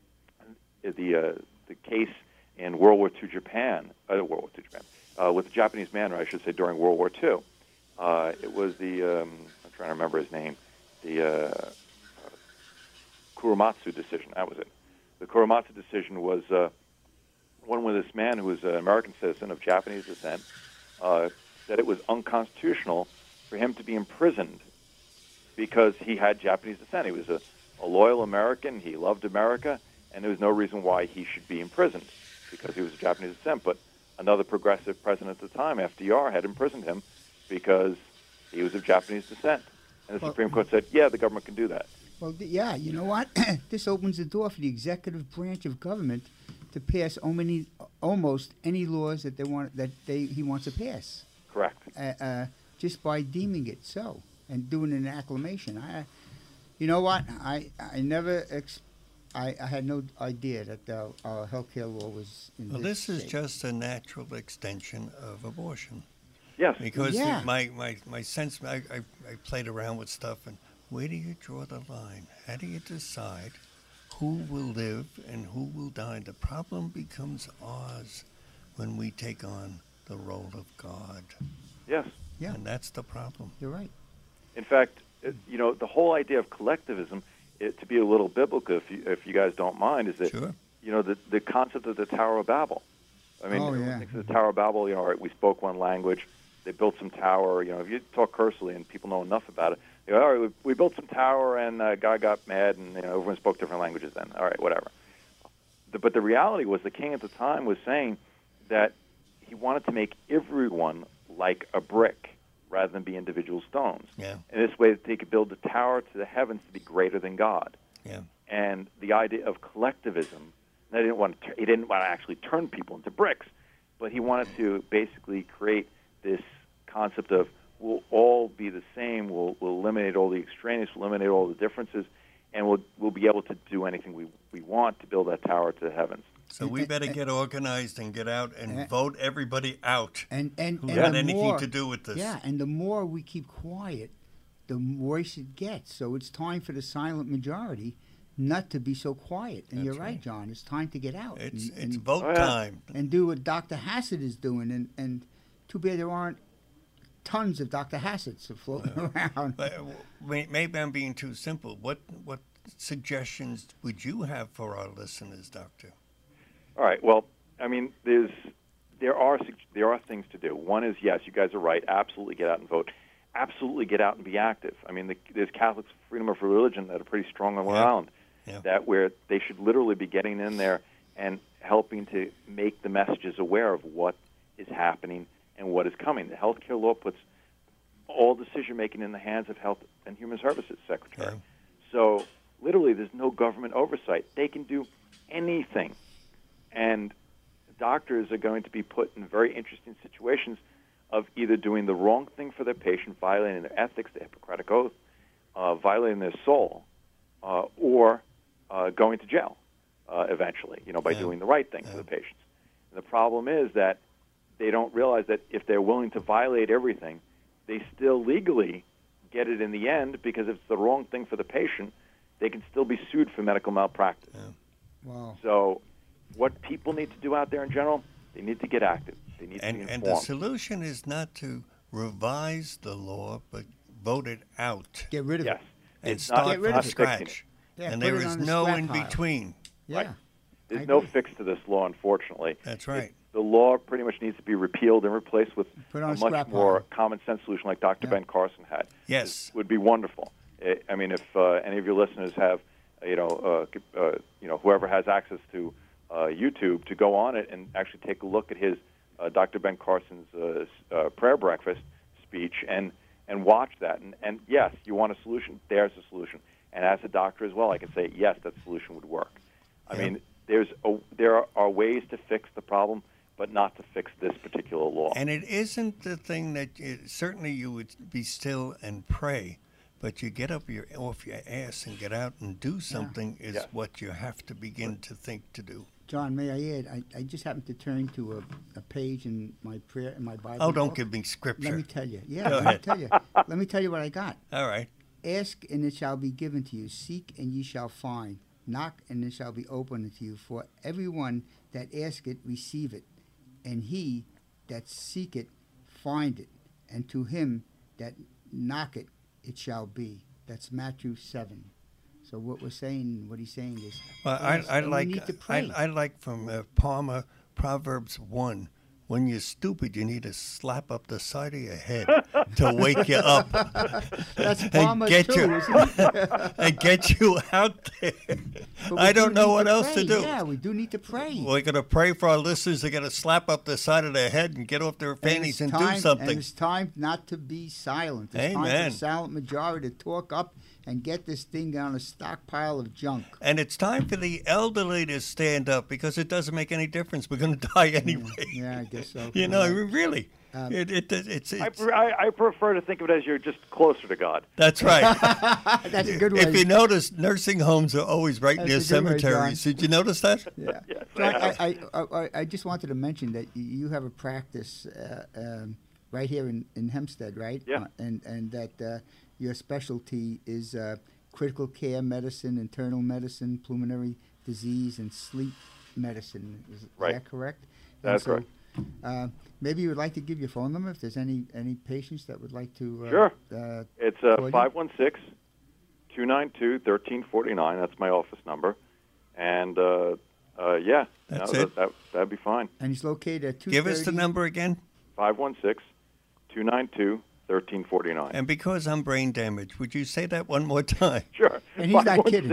case in World War II Japan, with the Japanese man, or I should say during World War II. It was I'm trying to remember his name, the Kuromatsu decision. That was it. The Kuromatsu decision was one where this man, who was an American citizen of Japanese descent, said it was unconstitutional for him to be imprisoned because he had Japanese descent. He was a loyal American. He loved America, and there was no reason why he should be imprisoned because he was of Japanese descent. But another progressive president at the time, FDR, had imprisoned him because he was of Japanese descent. And the Supreme Court said, yeah, the government can do that.
Well, yeah, you know what? This opens the door for the executive branch of government to pass almost any laws that he wants to pass.
Correct.
Just by deeming it so and doing an acclamation. You know what? I had no idea that our healthcare law was in
Well,
this
is
shape.
just a natural extension of abortion.
Yes.
Because
Yeah.
my sense, I played around with stuff, and where do you draw the line? How do you decide who will live and who will die? The problem becomes ours when we take on the role of God.
Yes.
Yeah.
And that's the problem.
You're right.
In fact, the whole idea of collectivism, to be a little biblical, if you guys don't mind, is that
Sure.
The concept of the Tower of Babel. I mean, everyone thinks of the Tower of Babel. All right, we spoke one language. They built some tower. If you talk cursely and people know enough about it, all right, we built some tower and God got mad and everyone spoke different languages then. All right, whatever. But the reality was the king at the time was saying that he wanted to make everyone like a brick rather than be individual stones.
Yeah.
And this way they could build the tower to the heavens to be greater than God.
Yeah.
And the idea of collectivism, he didn't want to actually turn people into bricks, but he wanted to basically create this concept of we'll all be the same, we'll eliminate all the extraneous, we'll eliminate all the differences, and we'll be able to do anything we want to build that tower to the heavens.
So we better get organized and get out and vote everybody out
And
who had anything to do with this.
Yeah, and the more we keep quiet, the worse it gets. So it's time for the silent majority not to be so quiet. And you're right, John. It's time to get out.
It's vote time.
And do what Dr. Hassett is doing. And too bad there aren't tons of Dr. Hassets floating around.
But maybe I'm being too simple. What suggestions would you have for our listeners, Doctor?
All right. Well, I mean, there are things to do. One is, yes, you guys are right. Absolutely get out and vote. Absolutely get out and be active. I mean, there's Catholics for Freedom of Religion that are pretty strong on Long Island.
Yeah.
That where they should literally be getting in there and helping to make the messages aware of what is happening and what is coming. The healthcare law puts all decision-making in the hands of Health and Human Services Secretary.
Yeah.
So literally there's no government oversight. They can do anything. And doctors are going to be put in very interesting situations of either doing the wrong thing for their patient, violating their ethics, the Hippocratic Oath, violating their soul, or going to jail eventually, by doing the right thing for the patients. And the problem is that they don't realize that if they're willing to violate everything, they still legally get it in the end, because if it's the wrong thing for the patient, they can still be sued for medical malpractice.
Yeah. Wow.
So what people need to do out there in general, they need to get active. They need to be informed.
And the solution is not to revise the law, but vote it out.
Get rid of it.
Yes.
And
It's
start
Get rid
from
of it.
scratch.
Yeah,
And
put
there
it
is
on the
no
scrap
in
pile.
between.
Yeah.
Right.
I
There's no
agree.
fix to this law, unfortunately.
That's right.
The law pretty much needs to be repealed and replaced with
Put on
a
a
much
scrap
more
pile.
common sense solution like Dr. Ben Carson had.
Yes.
It would be wonderful. I mean, if any of your listeners have, whoever has access to YouTube, to go on it and actually take a look at his Dr. Ben Carson's prayer breakfast speech and watch that. And yes, you want a solution, there's a solution. And as a doctor as well, I can say, yes, that solution would work. I mean, there are ways to fix the problem, but not to fix this particular law.
And it isn't the thing that certainly you would be still and pray, but you get up off your ass and get out and do something is what you have to begin to think to do.
John, may I add? I just happened to turn to a page in my prayer in my Bible.
Oh, don't
book.
give me scripture.
Let me tell you. Yeah,
Go
let me
ahead.
tell you. Let me tell you what I got.
All right.
Ask and it shall be given to you. Seek and ye shall find. Knock and it shall be opened unto you. For everyone that asketh, receive it, and he that seeketh, find it, and to him that knocketh, it shall be. That's Matthew 7. So what he's saying is,
Well,
ask,
I
and we need to pray.
I like from Palmer, Proverbs 1. When you're stupid, you need to slap up the side of your head to wake you up.
That's
and
Palmer
get
too,
you
isn't it?
and get you out there.
But we
I don't
do
know
need
what
to
else
pray.
to do.
Yeah, we do need to pray.
We're going to pray for our listeners. They're going to slap up the side of their head and get off their fannies and do something.
And it's time not to be silent. It's time for
Amen.
the silent majority to talk up and get this thing on a stockpile of junk.
And it's time for the elderly to stand up, because it doesn't make any difference. We're going to die anyway.
Yeah, I guess so.
You know,
You're right.
really.
Um,
It's
I prefer to think of it as you're just closer to God.
that's right.
That's a good way.
If you notice, nursing homes are always right near
That's a good way,
cemeteries.
John.
Did you notice that?
Yeah.
Yes,
John, I just wanted to mention that you have a practice right here in Hempstead, right?
Yeah.
And that your specialty is critical care medicine, internal medicine, pulmonary disease, and sleep medicine. Is
Right.
that correct?
That's
correct. Maybe you would like to give your phone number if there's any patients that would like to.
Sure. It's
call you?
516-292-1349. That's my office number. And,
That's it?
That'd be fine.
And he's located at 230.
Give us the number again.
516-292-1349.
And because I'm brain damaged, would you say that one more time?
Sure.
And he's not kidding.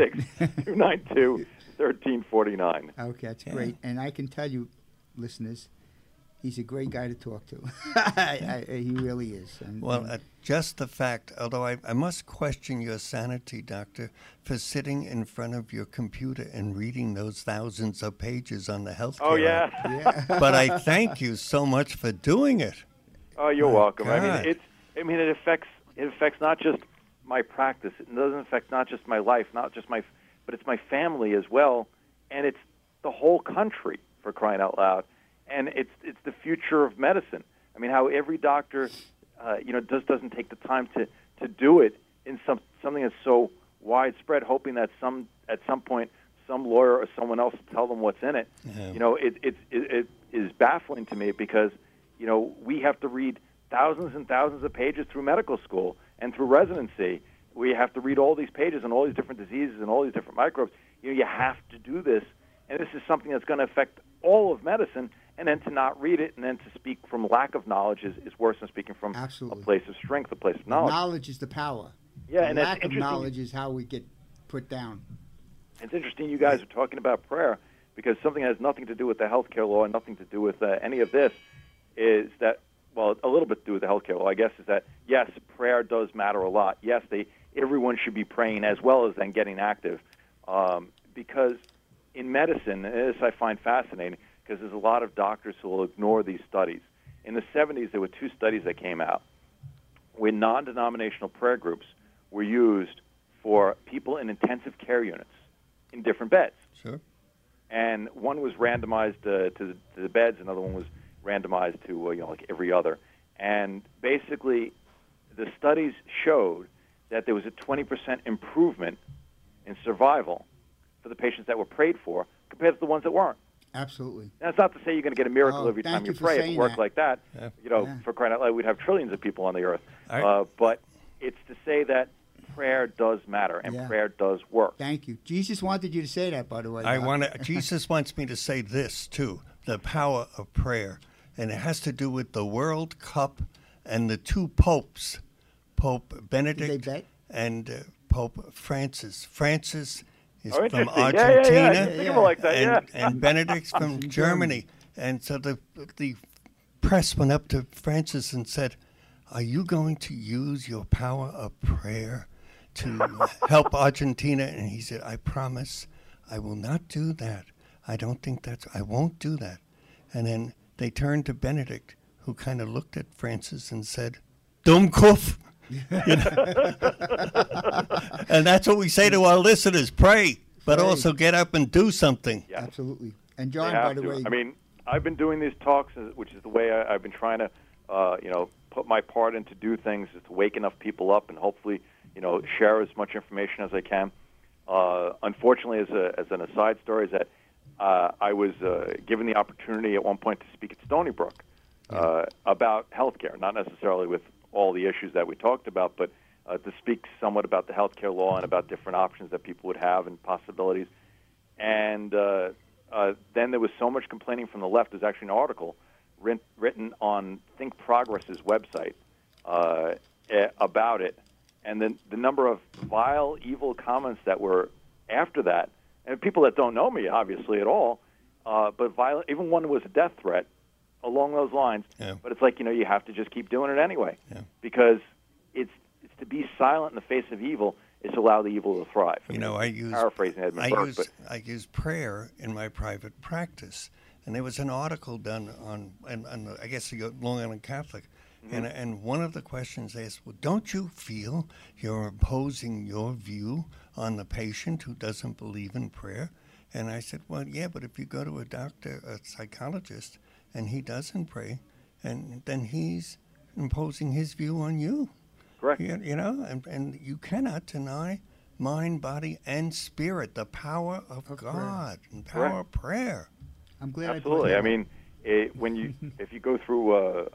516-292-1349.
Okay, that's
Yeah.
great. And I can tell you, listeners, he's a great guy to talk to. He really is. And,
Well, just the fact, although I must question your sanity, Doctor, for sitting in front of your computer and reading those thousands of pages on the health care.
Oh, yeah.
yeah.
But I thank you so much for doing it.
Oh, you're
My
welcome.
God.
It affects not just my practice. It doesn't affect not just my life, but it's my family as well, and it's the whole country, for crying out loud. And it's the future of medicine. I mean, how every doctor, just doesn't take the time to do it in something that's so widespread, hoping that at some point some lawyer or someone else will tell them what's in it.
Yeah.
It is baffling to me because we have to read thousands and thousands of pages through medical school and through residency. We have to read all these pages on all these different diseases and all these different microbes. You have to do this, and this is something that's going to affect all of medicine. And then to not read it and then to speak from lack of knowledge is worse than speaking from
Absolutely.
a place of strength, a place of knowledge.
Knowledge is the power.
Yeah,
the
and that's
lack of
interesting.
knowledge is how we get put down.
It's interesting you guys are talking about prayer because something that has nothing to do with the healthcare law and nothing to do with any of this is that, well, a little bit to do with the healthcare law, I guess, is that, yes, prayer does matter a lot. Yes, everyone should be praying as well as then getting active because in medicine, and this I find fascinating, because there's a lot of doctors who will ignore these studies. In the 70s, there were 2 studies that came out where non-denominational prayer groups were used for people in intensive care units in different beds.
Sure.
And one was randomized to the beds, another one was randomized to like every other. And basically, the studies showed that there was a 20% improvement in survival for the patients that were prayed for compared to the ones that weren't.
Absolutely.
That's not to say you're going to get a miracle every time you pray. If it worked like that, for crying out loud, we'd have trillions of people on the earth. But it's to say that prayer does matter and prayer does work.
Thank you. Jesus wanted you to say that, by the way.
Jesus wants me to say this too: the power of prayer, and it has to do with the World Cup and the 2 popes, Pope Benedict and Pope Francis. Francis is from Argentina,
like that,
and Benedict's from Germany. And so the press went up to Francis and said, "Are you going to use your power of prayer to help Argentina?" And he said, "I promise I will not do that. I won't do that." And then they turned to Benedict, who kind of looked at Francis and said, "Dummkopf." And that's what we say to our listeners: pray, but also get up and do something.
Yeah.
Absolutely. And John, by the way,
I mean, I've been doing these talks, which is the way I've been trying to, put my part in to do things, is to wake enough people up and hopefully, share as much information as I can. Unfortunately, as an aside story, is that I was given the opportunity at one point to speak at Stony Brook about healthcare, not necessarily with all the issues that we talked about, but to speak somewhat about the healthcare law and about different options that people would have and possibilities. And then there was so much complaining from the left. There's actually an article written on Think Progress's website about it, and then the number of vile, evil comments that were after that, and people that don't know me, obviously, at all, but violent, even one was a death threat along those lines.
Yeah.
But it's like, you have to just keep doing it anyway, because it's to be silent in the face of evil is to allow the evil to thrive.
Paraphrasing
Edmund Burke,
I use prayer in my private practice, and there was an article done on I guess Long Island Catholic, and one of the questions asked, well, don't you feel you're imposing your view on the patient who doesn't believe in prayer? And I said, well, yeah, but if you go to a doctor, a psychologist, and he doesn't pray, and then he's imposing his view on you.
Correct.
And you cannot deny mind, body, and spirit, the power of God and power of prayer.
I'm glad.
Absolutely. I mean, if you go through,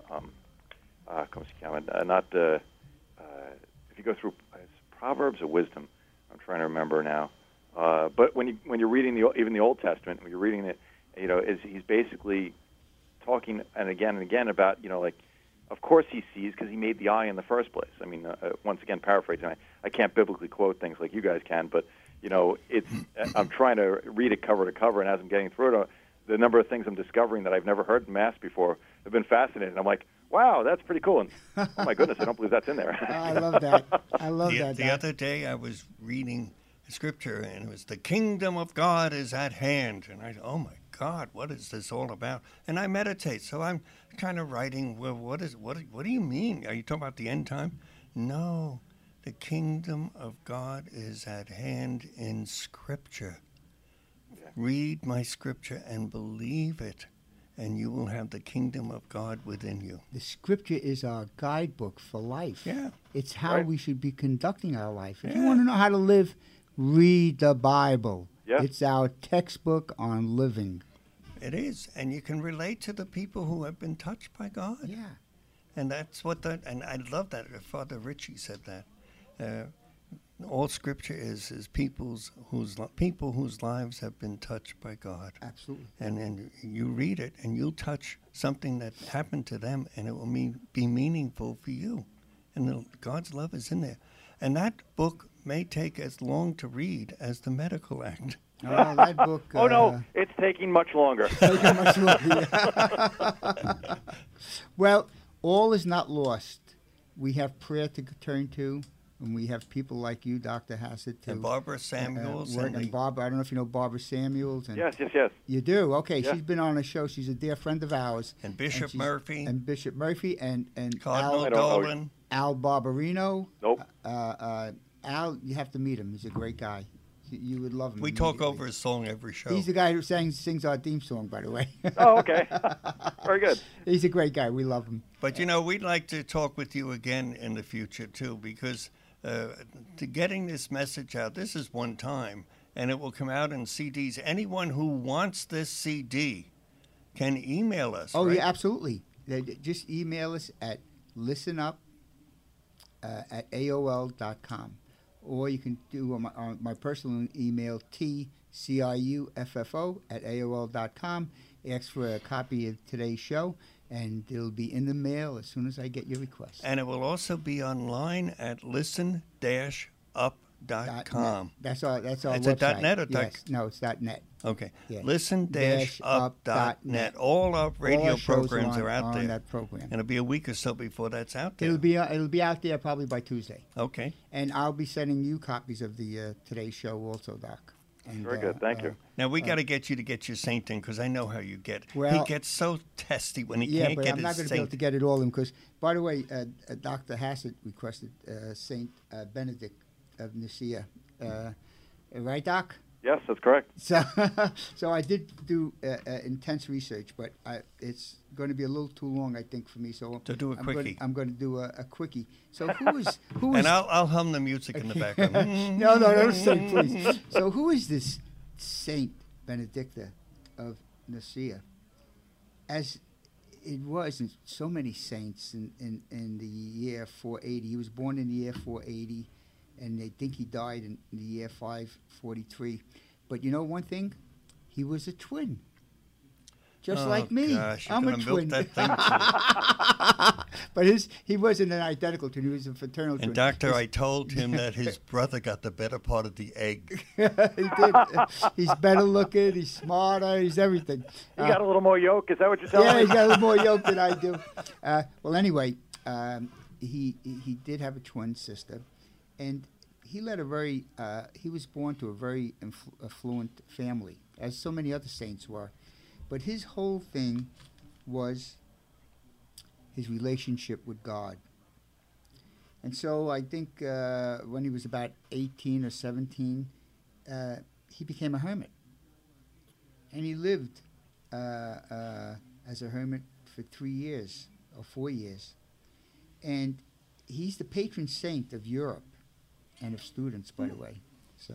if you go through Proverbs or Wisdom, I'm trying to remember now. But when you're reading even the Old Testament, when you're reading it, he's basically talking and again about of course he sees because he made the eye in the first place. I mean, once again, paraphrasing, I can't biblically quote things like you guys can, but I'm trying to read it cover to cover, and as I'm getting through it, the number of things I'm discovering that I've never heard in Mass before have been fascinating. I'm like, wow, that's pretty cool. And oh my goodness, I don't believe that's in there.
I love that. I love that.
The other day I was reading Scripture, and it was the kingdom of God is at hand, and I, oh my God, what is this all about? And I meditate, so I'm kind of writing, well, what do you mean? Are you talking about the end time? No, the kingdom of God is at hand in Scripture. Yeah. Read my Scripture and believe it, and you will have the kingdom of God within you.
The Scripture is our guidebook for life.
Yeah.
It's how we should be conducting our life. If you want to know how to live, read the Bible. Yeah. It's our textbook on living.
It is, and you can relate to the people who have been touched by God.
Yeah.
And that's what and I love that. Father Ritchie said that. All Scripture is people whose lives have been touched by God.
Absolutely.
And you read it, and you'll touch something that happened to them, and it will be meaningful for you. And God's love is in there. And that book may take as long to read as the Medical Act.
Oh, that book.
Oh no, it's taking much longer.
Well, all is not lost. We have prayer to turn to. And we have people like you, Dr. Hassett,
And Barbara Samuels.
and Barbara, I don't know if you know Barbara Samuels. And
Yes.
You do? Okay,
Yeah.
she's been on the show. She's a dear friend of ours.
And Bishop Murphy.
And Bishop Murphy and
Cardinal
I don't know.
Dolan.
Al Barbarino.
Nope.
Al, you have to meet him. He's a great guy. You would love him.
We talk
immediately.
over his song every show.
He's the guy who sings our theme song, by the way.
Oh, okay. Very good.
He's a great guy. We love him.
But, we'd like to talk with you again in the future, too, because to getting this message out, this is one time, and it will come out in CDs. Anyone who wants this CD can email us,
Oh,
right?
yeah, absolutely. Just email us at listenup at AOL.com. Or you can do on my personal email, tciuffo at AOL.com. Ask for a copy of today's show, and it'll be in the mail as soon as I get your request.
And it will also be online at listen-up.com.
That's our
It's
website.
a .net or
yes. No, it's .net.
Okay.
Yeah.
Listen-up.net. All our radio
All our shows
programs are out
on
there.
that program.
And it'll be a week or so before that's out there.
It'll be out there probably by Tuesday.
Okay.
And I'll be sending you copies of the today's show also, Doc. And,
Very good. Thank you.
Now, we got to get you to get your saint in because I know how you get.
Well,
he gets so testy when he can't
but
get
I'm not
his
going to be able
saint.
to get it all in because, by the way, Dr. Hassett requested Saint Benedict of Nicaea. Right, Doc?
Yes, that's correct.
So, so I did do intense research, but it's going to be a little too long, I think, for me. So
To do a quickie.
I'm going to do a quickie. So who is
And I'll hum the music in the background.
no, don't sing, please. So who is this Saint Benedicta of Nicaea? As it was in so many saints in the year 480. He was born in the year 480, and they think he died in the year 543. But you know one thing? He was a twin. Just like me.
Gosh, you're
I'm a
gonna milk
twin.
that thing to
But he wasn't an identical twin. He was a fraternal twin.
And doctor, I told him that his brother got the better part of the egg.
He did. He's better looking. He's smarter. He's everything.
You got a little more yolk. Is that what you're telling
Yeah,
me?
he's got a little more yolk than I do. Well, anyway, he did have a twin sister, and he led a very. He was born to a very affluent family, as so many other saints were, but his whole thing was his relationship with God. And so I think when he was about 18 or 17, he became a hermit. And he lived as a hermit for 3 years or 4 years. And he's the patron saint of Europe and of students, by the way. So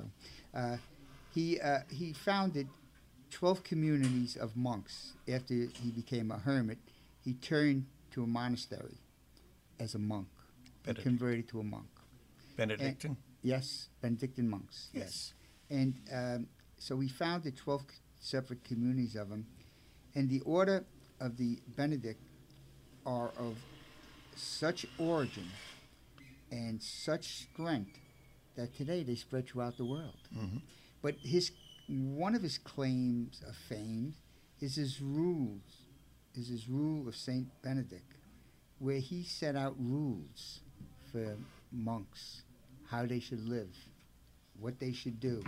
he founded 12 communities of monks. After he became a hermit, he turned to a monastery as a monk. He converted to a monk.
Benedictine?
Yes, Benedictine monks. Yes. And so we founded 12 separate communities of them. And the order of the Benedict are of such origin and such strength that today they spread throughout the world.
Mm-hmm.
But one of his claims of fame is his rule of Saint Benedict, where he set out rules for monks, how they should live, what they should do.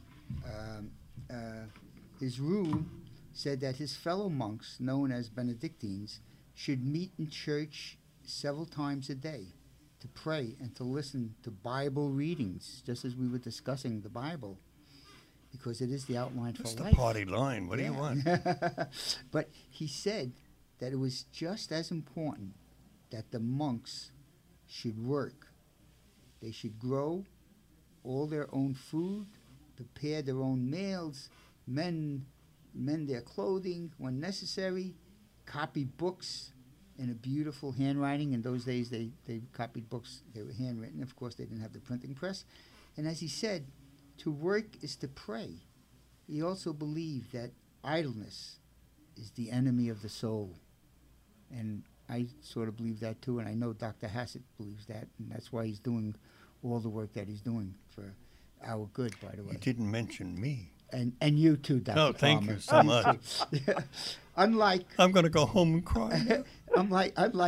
His rule said that his fellow monks, known as Benedictines, should meet in church several times a day to pray and to listen to Bible readings, just as we were discussing the Bible, because it is the outline for
That's
life.
the party line. What do you want?
But he said that it was just as important that the monks should work. They should grow all their own food, prepare their own meals, mend their clothing when necessary, copy books in a beautiful handwriting. In those days, they copied books. They were handwritten. Of course, they didn't have the printing press. And as he said, to work is to pray. He also believed that idleness is the enemy of the soul. And I sort of believe that too, and I know Dr. Hassett believes that, and that's why he's doing all the work that he's doing for our good, by the way.
You didn't mention me.
And you too, Dr.
Oh, thank
Palmer.
you so much.
Unlike
I'm going to go home and cry.
unlike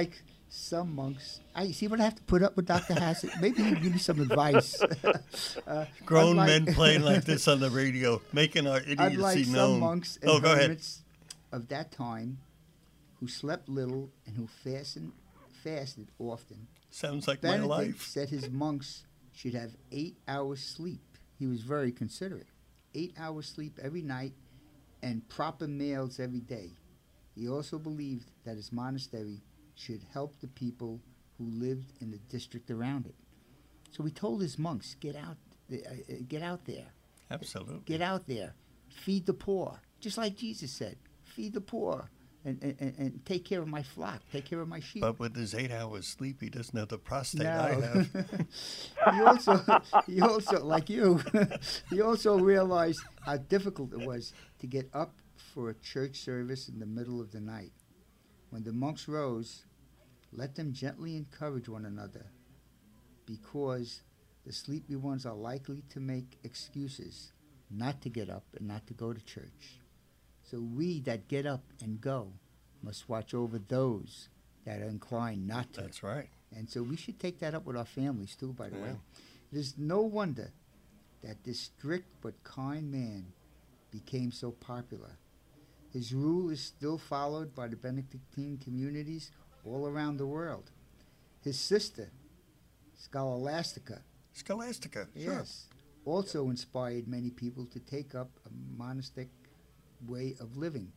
some monks. I see what I have to put up with Dr. Hassett. Maybe he'll give me some advice.
Grown men playing like this on the radio, making our idiocy
unlike
known.
some monks and
go ahead.
hermits of that time, who slept little and who fasted often.
Sounds like my
Benedict
life.
said his monks should have 8 hours sleep. He was very considerate. 8 hours sleep every night and proper meals every day. He also believed that his monastery should help the people who lived in the district around it. So he told his monks, get out there.
Absolutely.
Get out there. Feed the poor. Just like Jesus said, feed the poor and take care of my flock, take care of my sheep.
But with his 8 hours sleep, he doesn't have the prostate
No.
I have.
he also, like you, he also realized how difficult it was to get up for a church service in the middle of the night. When the monks rose, let them gently encourage one another, because the sleepy ones are likely to make excuses not to get up and not to go to church. So we that get up and go must watch over those that are inclined not to.
That's right.
And so we should take that up with our families too, by the
Yeah.
way. It is no wonder that this strict but kind man became so popular. His rule is still followed by the Benedictine communities all around the world. His sister, Scholastica,
Sure.
yes, also inspired many people to take up a monastic way of living.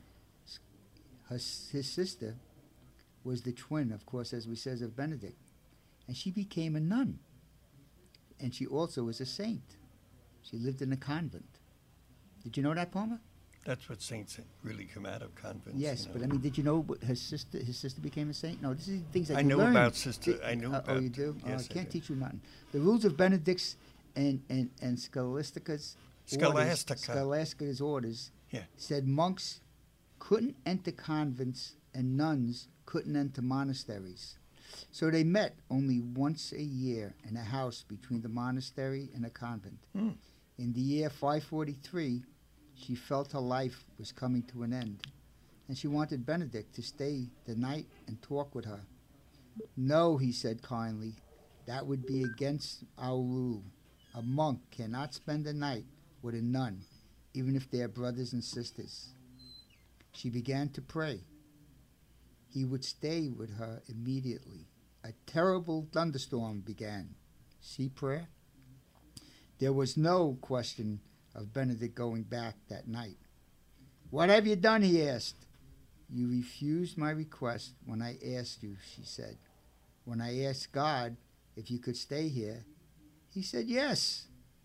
His sister was the twin, of course, as we says, of Benedict, and she became a nun. And she also was a saint. She lived in a convent. Did you know that, Palmer?
That's what saints really come out of convents.
Yes,
you know.
but I mean, did you know his sister became a saint? No, this is things that
I
you
know
learn.
about sister. I know about.
Oh, you do?
Yes,
I can't
do.
teach you nothing. The rules of Benedict's and Scholastica's Scholastica's orders
Yeah.
said monks couldn't enter convents and nuns couldn't enter monasteries. So they met only once a year in a house between the monastery and a convent.
Mm.
In the year 543, she felt her life was coming to an end, and she wanted Benedict to stay the night and talk with her. No, he said kindly, that would be against our rule. A monk cannot spend a night with a nun, even if they are brothers and sisters. She began to pray. He would stay with her immediately. A terrible thunderstorm began. See prayer? There was no question of Benedict going back that night. What have you done, he asked. You refused my request when I asked you, she said. When I asked God if you could stay here, he said yes.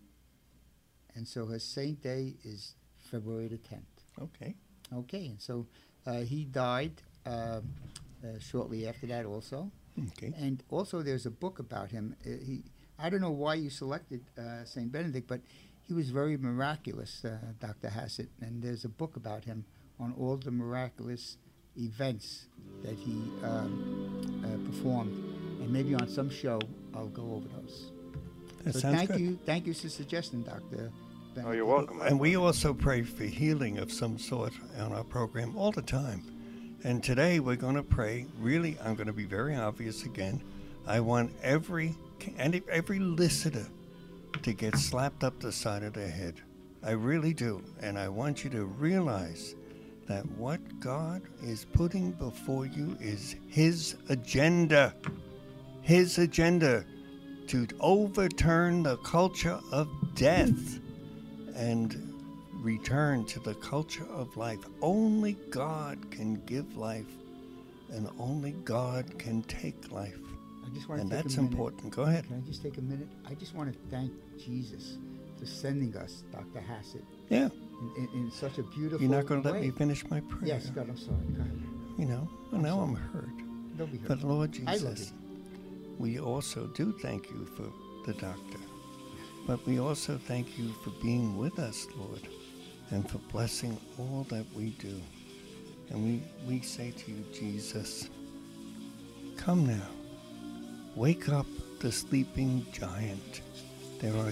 And so her saint day is February the 10th.
Okay.
Okay, and so he died shortly after that also.
Okay.
And also there's a book about him. I don't know why you selected St. Benedict, but he was very miraculous, Dr. Hassett. And there's a book about him on all the miraculous events that he performed. And maybe on some show I'll go over those.
That
So
sounds
thank
good.
you. Thank you for suggesting, Dr. Benedict.
Oh, you're welcome.
And we also pray for healing of some sort on our program all the time. And today we're going to pray. Really, I'm going to be very obvious again. I want every listener to get slapped up the side of their head. I really do. And I want you to realize that what God is putting before you is His agenda. His agenda to overturn the culture of death and return to the culture of life. Only God can give life, and only God can take life.
I just want
And
to take
that's
a minute.
important. Go ahead.
Can I just take a minute? I just want to thank Jesus for sending us Dr. Hassett
Yeah.
in such a beautiful
You're not going to let
way.
me finish my prayer.
Yes, God, I'm sorry. Go ahead.
You know, well, now I'm hurt.
Don't be hurt.
But Lord
I love
Jesus, we also do thank you for the doctor. But we also thank you for being with us, Lord, and for blessing all that we do. And we say to you, Jesus, come now. Wake up the sleeping giant. There are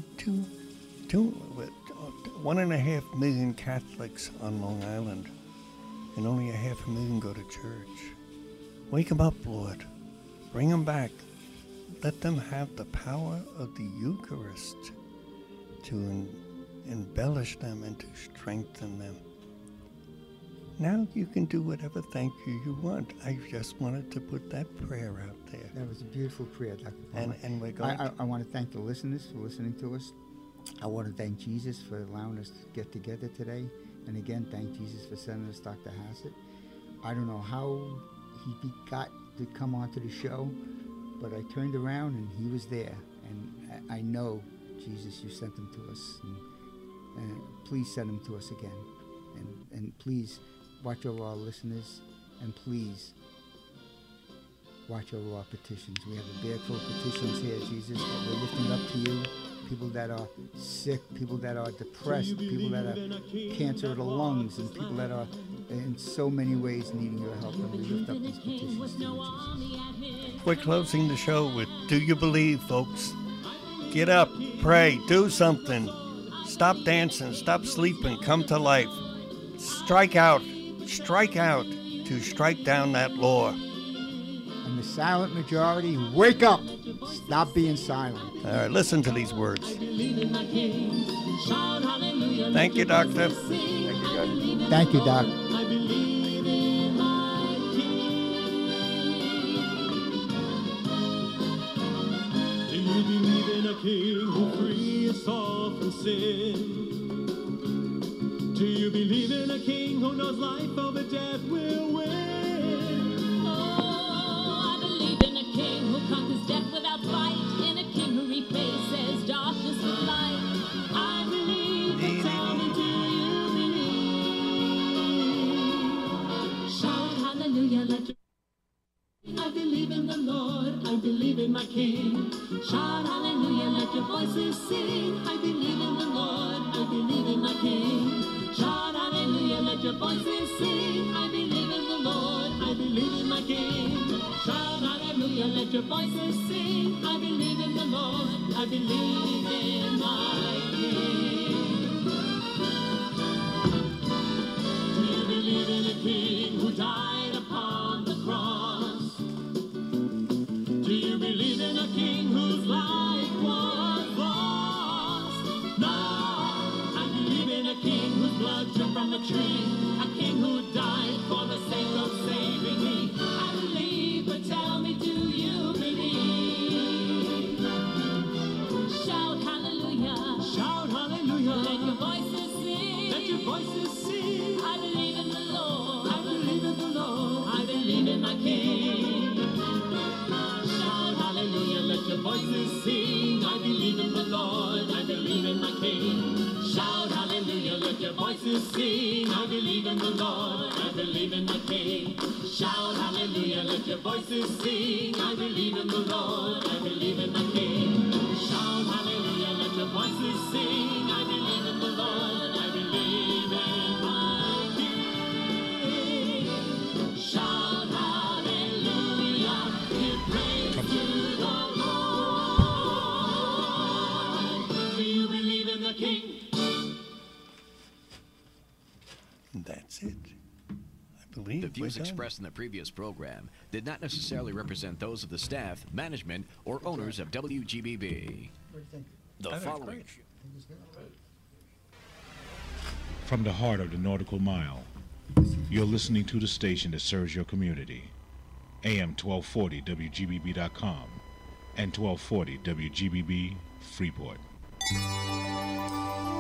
1.5 million Catholics on Long Island, and only 500,000 go to church. Wake them up, Lord. Bring them back. Let them have the power of the Eucharist to embellish them and to strengthen them. Now you can do whatever thank you want. I just wanted to put that prayer out there.
That was a beautiful prayer, Dr. Palmer.
And we're going
I want to thank the listeners for listening to us. I want to thank Jesus for allowing us to get together today. And again, thank Jesus for sending us Dr. Hassett. I don't know how he got to come onto the show, but I turned around and he was there. And I know, Jesus, you sent him to us. And please send him to us again. And please watch over our listeners. And please watch over our petitions. We have a bag full of petitions here, Jesus, that we're lifting up to you. People that are sick, people that are depressed, people that have cancer of the lungs, and people that are in so many ways needing your help. And we lift up these petitions to you, Jesus.
We're closing the show with Do You Believe, folks? Get up, pray, do something. Stop dancing, stop sleeping, come to life. Strike out to strike down that law.
And the silent majority, wake up! Stop being silent.
All right, listen to these words. Thank you, Doctor.
Thank you, guys.
Thank you, Doc.
Do you believe in a king who frees us all from sin? Do you believe in a king who knows life over death will win?
Oh, I believe in a king who conquers death without fight, in a king who replaces darkness with light. I believe, but tell me, do you believe? Shout hallelujah, let your I believe in the Lord, I believe in my King. Shout hallelujah, let your voices sing. I believe in the Lord, I believe in my King. Shout hallelujah, let your voices sing. I believe in the Lord, I believe in my King. Shout hallelujah, let your voices sing. I believe in the Lord, I believe in my King. Do you believe in a King who died upon the cross? Do you believe in a king whose life was lost? No, I believe in a king whose blood dripped from the tree, a king who died for the sake of saving me. I believe, but tell me, do you believe? Shout hallelujah. Shout hallelujah. Let your voices sing. Let your voices sing. I believe in the Lord. I believe in the Lord. I believe in my King. Let your voices sing. I believe in the Lord, I believe in my King. Shout hallelujah, let your voices sing. I believe in the Lord, I believe in my King. Shout hallelujah, let your voices sing. I believe in the Lord, I believe in my King. Shout hallelujah, let your voices sing. I believe in the Lord, I believe in my King. Shout hallelujah, give praise to the King.
That's it. I believe
The views
we're done.
expressed in the previous program did not necessarily represent those of the staff, management, or owners of WGBB. The following.
From the heart of the Nautical Mile, you're listening to the station that serves your community. AM 1240 WGBB.com and 1240 WGBB Freeport.